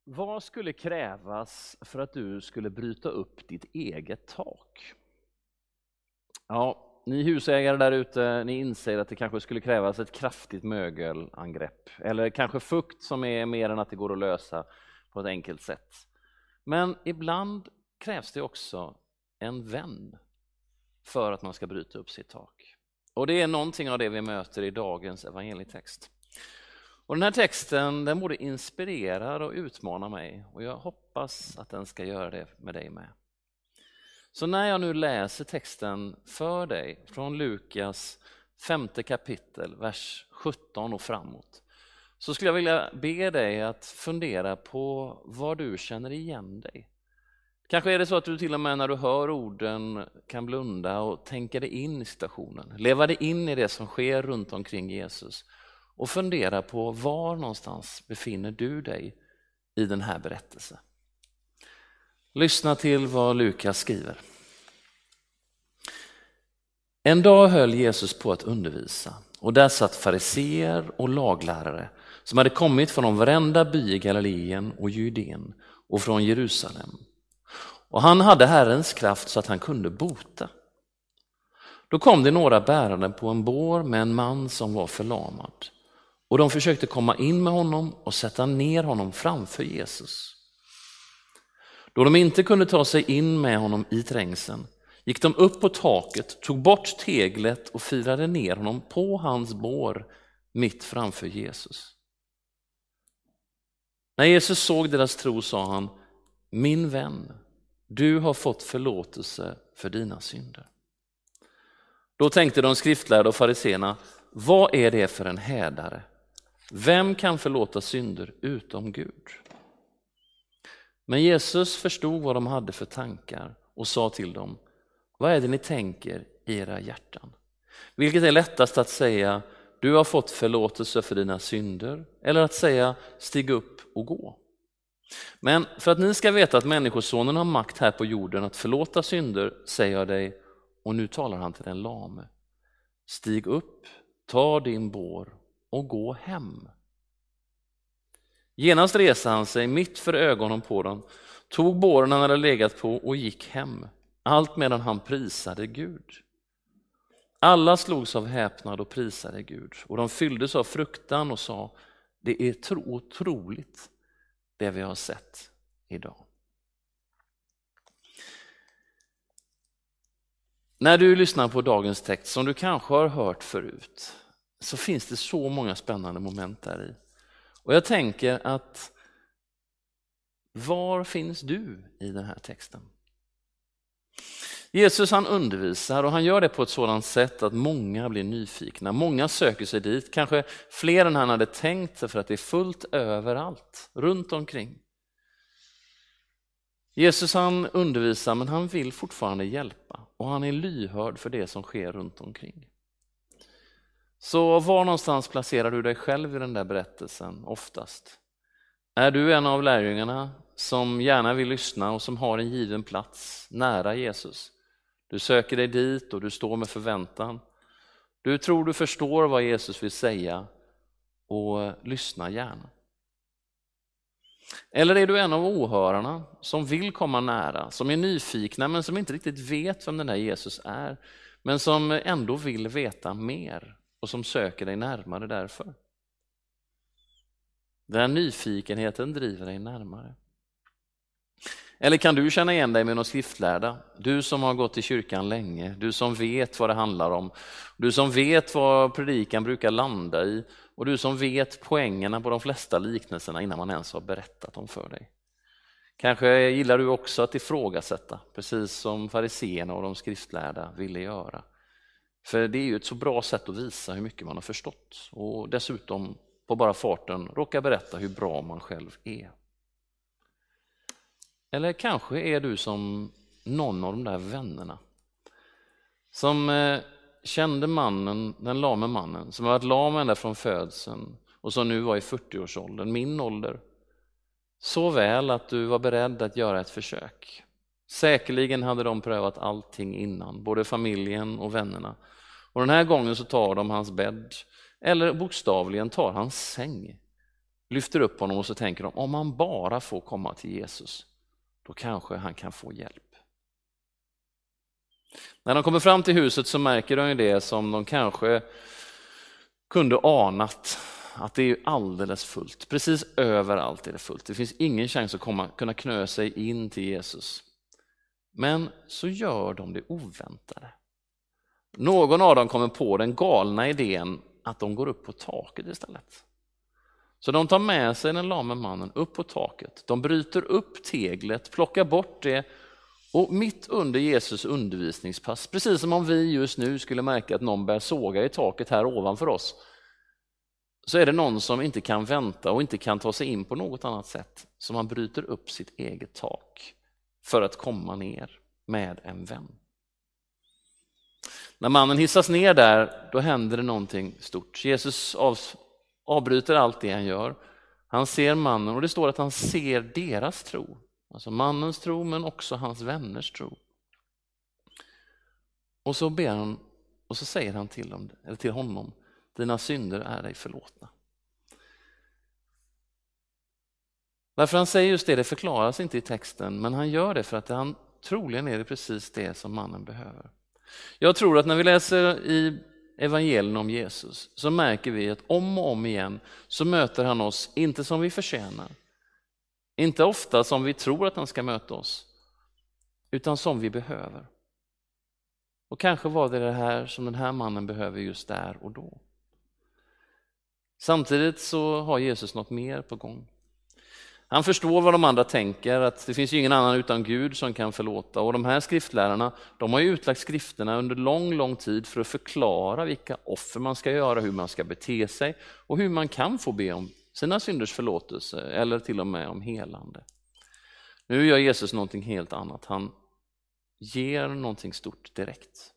Vad skulle krävas för att du skulle bryta upp ditt eget tak? Ja, ni husägare där ute, ni inser att det kanske skulle krävas ett kraftigt mögelangrepp. Eller kanske fukt som är mer än att det går att lösa på ett enkelt sätt. Men ibland krävs det också en vän för att man ska bryta upp sitt tak. Och det är någonting av det vi möter i dagens evangelietext. Och den här texten, den både inspirerar och utmanar mig, och jag hoppas att den ska göra det med dig med. Så när jag nu läser texten för dig från Lukas 5:e kapitel, vers 17 och framåt, så skulle jag vilja be dig att fundera på var du känner igen dig. Kanske är det så att du till och med när du hör orden kan blunda och tänka dig in i situationen, leva dig in i det som sker runt omkring Jesus och fundera på var någonstans befinner du dig i den här berättelsen. Lyssna till vad Lukas skriver. En dag höll Jesus på att undervisa, och där satt fariseer och laglärare som hade kommit från varenda by i Galileen och Judeen och från Jerusalem. Och han hade Herrens kraft så att han kunde bota. Då kom det några bärande på en bår med en man som var förlamad. Och de försökte komma in med honom och sätta ner honom framför Jesus. Då de inte kunde ta sig in med honom i trängseln gick de upp på taket, tog bort teglet och firade ner honom på hans bår mitt framför Jesus. När Jesus såg deras tro sa han: min vän, du har fått förlåtelse för dina synder. Då tänkte de skriftlärda och fariseerna: vad är det för en hädare? Vem kan förlåta synder utom Gud? Men Jesus förstod vad de hade för tankar och sa till dem: vad är det ni tänker i era hjärtan? Vilket är lättast att säga: du har fått förlåtelse för dina synder, eller att säga: stig upp och gå? Men för att ni ska veta att människosonen har makt här på jorden att förlåta synder, säger jag dig, och nu talar han till den lame: stig upp, ta din bår och gå hem. Genast reste han sig mitt för ögonen på dem, tog båren han hade legat på och gick hem, allt medan han prisade Gud. Alla slogs av häpnad och prisade Gud, och de fylldes av fruktan och sa: det är otroligt det vi har sett idag. När du lyssnar på dagens text, som du kanske har hört förut, så finns det så många spännande moment där i. Och jag tänker att var finns du i den här texten? Jesus, han undervisar, och han gör det på ett sådant sätt att många blir nyfikna. Många söker sig dit, kanske fler än han hade tänkt sig, för att det är fullt överallt, runt omkring. Jesus, han undervisar, men han vill fortfarande hjälpa, och han är lyhörd för det som sker runt omkring. Så var någonstans placerar du dig själv i den där berättelsen oftast? Är du en av lärjungarna som gärna vill lyssna och som har en given plats nära Jesus? Du söker dig dit och du står med förväntan. Du tror du förstår vad Jesus vill säga och lyssnar gärna. Eller är du en av åhörarna som vill komma nära, som är nyfikna men som inte riktigt vet vem den där Jesus är, men som ändå vill veta mer och som söker dig närmare därför? Den nyfikenheten driver dig närmare. Eller kan du känna igen dig med någon skriftlärda? Du som har gått i kyrkan länge, du som vet vad det handlar om, du som vet vad predikan brukar landa i, och du som vet poängerna på de flesta liknelserna innan man ens har berättat dem för dig. Kanske gillar du också att ifrågasätta, precis som fariseerna och de skriftlärda ville göra. För det är ju ett så bra sätt att visa hur mycket man har förstått, och dessutom på bara farten råka berätta hur bra man själv är. Eller kanske är du som någon av de där vännerna som kände mannen, den lame mannen, som har varit lam ända från födseln och som nu var i 40-årsåldern, min ålder, så väl att du var beredd att göra ett försök. Säkerligen hade de prövat allting innan, både familjen och vännerna. Och den här gången så tar de hans bädd, eller bokstavligen tar hans säng. lyfter upp honom och så tänker de, om han bara får komma till Jesus, då kanske han kan få hjälp. När de kommer fram till huset så märker de ju det som de kanske kunde anat, att det är alldeles fullt. Precis överallt är det fullt. Det finns ingen chans att kunna knö sig in till Jesus. Men så gör de det oväntade. Någon av dem kommer på den galna idén att de går upp på taket istället. Så de tar med sig den lame mannen upp på taket. De bryter upp teglet, plockar bort det och mitt under Jesus undervisningspass, precis som om vi just nu skulle märka att någon börjar såga i taket här ovanför oss, så är det någon som inte kan vänta och inte kan ta sig in på något annat sätt, så man bryter upp sitt eget tak för att komma ner med en vän. När mannen hissas ner där, då händer det någonting stort. Jesus avbryter allt det han gör. Han ser mannen och det står att han ser deras tro. Alltså mannens tro men också hans vänners tro. Och så ber han och så säger han till honom, dina synder är dig förlåtna. Varför han säger just det förklaras inte i texten, men han gör det för att han troligen är det precis det som mannen behöver. Jag tror att när vi läser i evangelien om Jesus så märker vi att om och om igen så möter han oss inte som vi förtjänar. Inte ofta som vi tror att han ska möta oss, utan som vi behöver. Och kanske var det här som den här mannen behöver just där och då. Samtidigt så har Jesus något mer på gång. Han förstår vad de andra tänker, att det finns ju ingen annan utan Gud som kan förlåta. Och de här skriftlärarna, de har ju utlagt skrifterna under lång tid för att förklara vilka offer man ska göra, hur man ska bete sig och hur man kan få be om sina synders förlåtelse eller till och med om helande. Nu gör Jesus någonting helt annat. Han ger någonting stort direkt.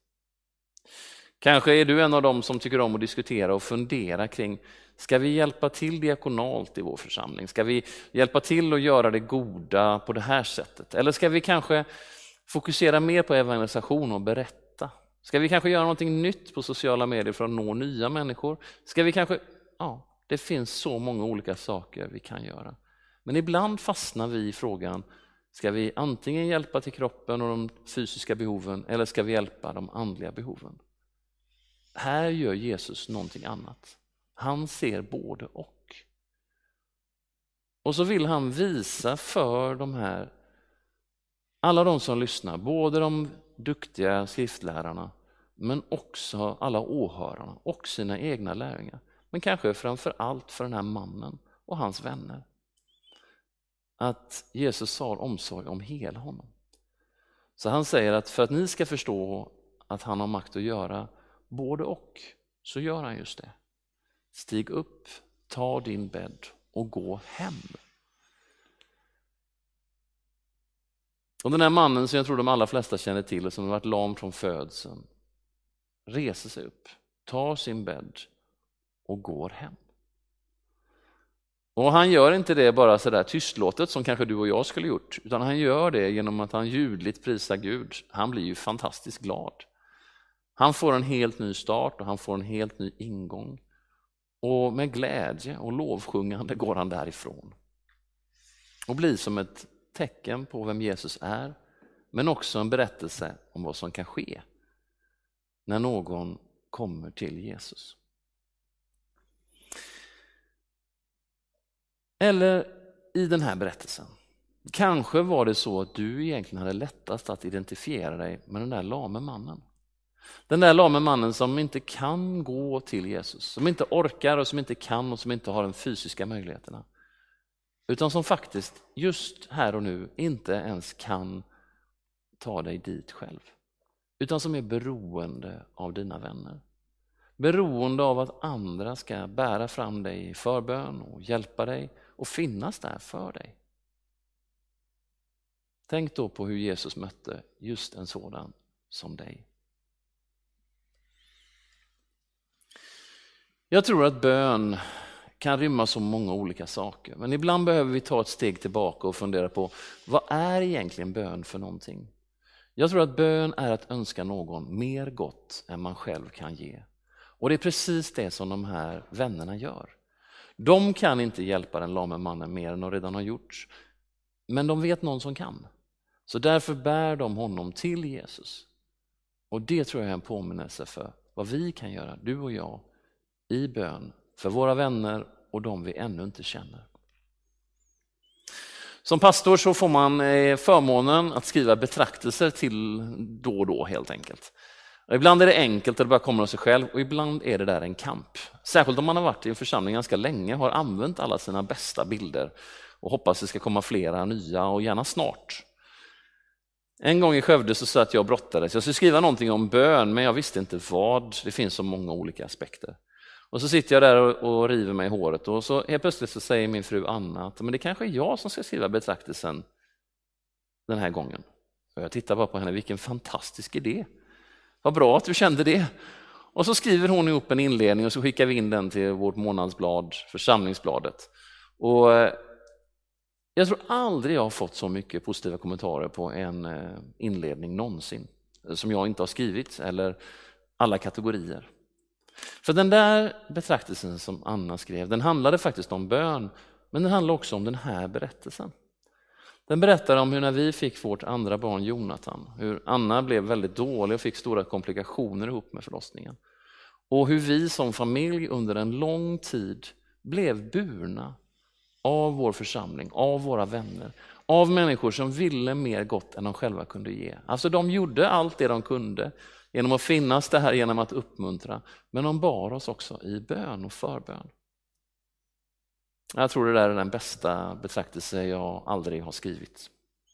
Kanske är du en av dem som tycker om att diskutera och fundera kring, ska vi hjälpa till diakonalt i vår församling? Ska vi hjälpa till att göra det goda på det här sättet? Eller ska vi kanske fokusera mer på evangelisation och berätta? Ska vi kanske göra någonting nytt på sociala medier för att nå nya människor? Ska vi kanske, det finns så många olika saker vi kan göra. Men ibland fastnar vi i frågan, ska vi antingen hjälpa till kroppen och de fysiska behoven eller ska vi hjälpa de andliga behoven? Här gör Jesus någonting annat. Han ser både och. Och så vill han visa för alla de som lyssnar, både de duktiga skriftlärarna men också alla åhörarna och sina egna lärjungar. Men kanske framför allt för den här mannen och hans vänner. Att Jesus har omsorg om hela honom. Så han säger att för att ni ska förstå att han har makt att göra både och, så gör han just det. Stig upp, ta din bädd och gå hem. Och den här mannen som jag tror de allra flesta känner till och som har varit lam från födseln reser sig upp, tar sin bädd och går hem. Och han gör inte det bara så där tystlåtet som kanske du och jag skulle gjort, utan han gör det genom att han ljudligt prisar Gud. Han blir ju fantastiskt glad. Han får en helt ny start och han får en helt ny ingång. Och med glädje och lovsjungande går han därifrån. Och blir som ett tecken på vem Jesus är, men också en berättelse om vad som kan ske när någon kommer till Jesus. Eller i den här berättelsen, kanske var det så att du egentligen hade lättast att identifiera dig med den där lame mannen. Den där lame mannen som inte kan gå till Jesus, som inte orkar och som inte kan och som inte har de fysiska möjligheterna. Utan som faktiskt just här och nu inte ens kan ta dig dit själv. Utan som är beroende av dina vänner. Beroende av att andra ska bära fram dig i förbön och hjälpa dig och finnas där för dig. Tänk då på hur Jesus mötte just en sådan som dig. Jag tror att bön kan rymma så många olika saker. Men ibland behöver vi ta ett steg tillbaka och fundera på, vad är egentligen bön för någonting? Jag tror att bön är att önska någon mer gott än man själv kan ge. Och det är precis det som de här vännerna gör. De kan inte hjälpa den lame mannen mer än de redan har gjort. Men de vet någon som kan. Så därför bär de honom till Jesus. Och det tror jag är en påminnelse för vad vi kan göra, du och jag, i bön för våra vänner och de vi ännu inte känner. Som pastor så får man förmånen att skriva betraktelser till då och då helt enkelt. Ibland är det enkelt och det bara kommer av sig själv och ibland är det där en kamp. Särskilt om man har varit i en församling ganska länge, har använt alla sina bästa bilder och hoppas det ska komma flera nya och gärna snart. En gång i Skövde så satt jag och brottades. Jag skulle skriva någonting om bön men jag visste inte vad. Det finns så många olika aspekter. Och så sitter jag där och river mig i håret och så helt plötsligt så säger min fru Anna att men det kanske är jag som ska skriva betraktelsen den här gången. Och jag tittar bara på henne, vilken fantastisk idé. Vad bra att du kände det. Och så skriver hon ihop en inledning och så skickar vi in den till vårt månadsblad, församlingsbladet. Och jag tror aldrig jag har fått så mycket positiva kommentarer på en inledning någonsin som jag inte har skrivit eller alla kategorier. För den där betraktelsen som Anna skrev, den handlade faktiskt om bön, men den handlade också om den här berättelsen. Den berättar om hur när vi fick vårt andra barn Jonathan, hur Anna blev väldigt dålig och fick stora komplikationer ihop med förlossningen. Och hur vi som familj under en lång tid blev burna av vår församling, av våra vänner, av människor som ville mer gott än de själva kunde ge. Alltså de gjorde allt det de kunde genom att finnas det här, genom att uppmuntra, men de bar oss också i bön och förbön. Jag tror det där är den bästa betraktelse jag aldrig har skrivit.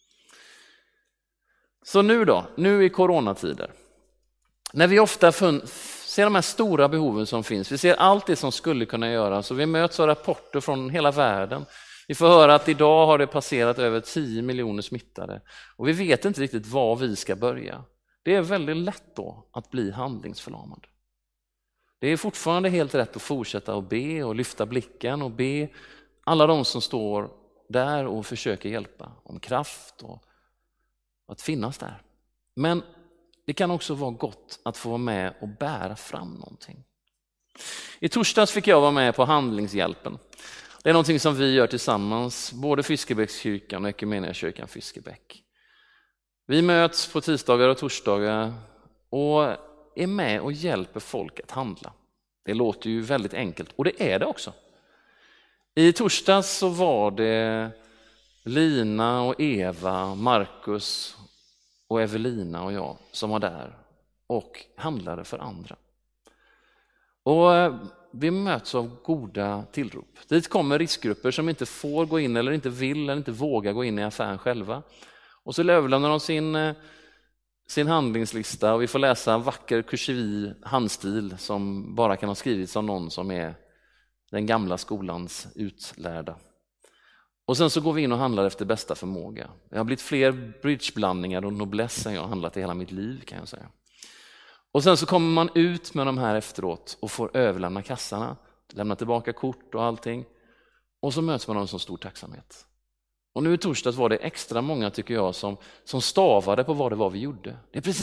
Så nu då, nu i coronatider, när vi ofta ser de här stora behoven som finns, vi ser allt det som skulle kunna göras och vi möts av rapporter från hela världen. Vi får höra att idag har det passerat över 10 miljoner smittade och vi vet inte riktigt var vi ska börja. Det är väldigt lätt då att bli handlingsförlamad. Det är fortfarande helt rätt att fortsätta att be och lyfta blicken och be alla de som står där och försöker hjälpa om kraft och att finnas där. Men det kan också vara gott att få vara med och bära fram någonting. I torsdags fick jag vara med på handlingshjälpen. Det är någonting som vi gör tillsammans, både Fiskebäckskyrkan och Equmeniakyrkan Fiskebäck. Vi möts på tisdagar och torsdagar och är med och hjälper folk att handla. Det låter ju väldigt enkelt och det är det också. I torsdags så var det Lina och Eva, Marcus och Evelina och jag som var där och handlade för andra. Och vi möts av goda tillrop. Dit kommer riskgrupper som inte får gå in eller inte vill eller inte vågar gå in i affären själva. Och så överlämnar de sin handlingslista och vi får läsa en vacker kursiv handstil som bara kan ha skrivits av någon som är den gamla skolans utlärda. Och sen så går vi in och handlar efter bästa förmåga. Det har blivit fler bridgeblandningar och noblesse än jag har handlat i hela mitt liv kan jag säga. Och sen så kommer man ut med de här efteråt och får överlämna kassarna, lämna tillbaka kort och allting. Och så möts man av en så stor tacksamhet. Och nu i torsdags var det extra många tycker jag som stavade på vad det var vi gjorde. Det är precis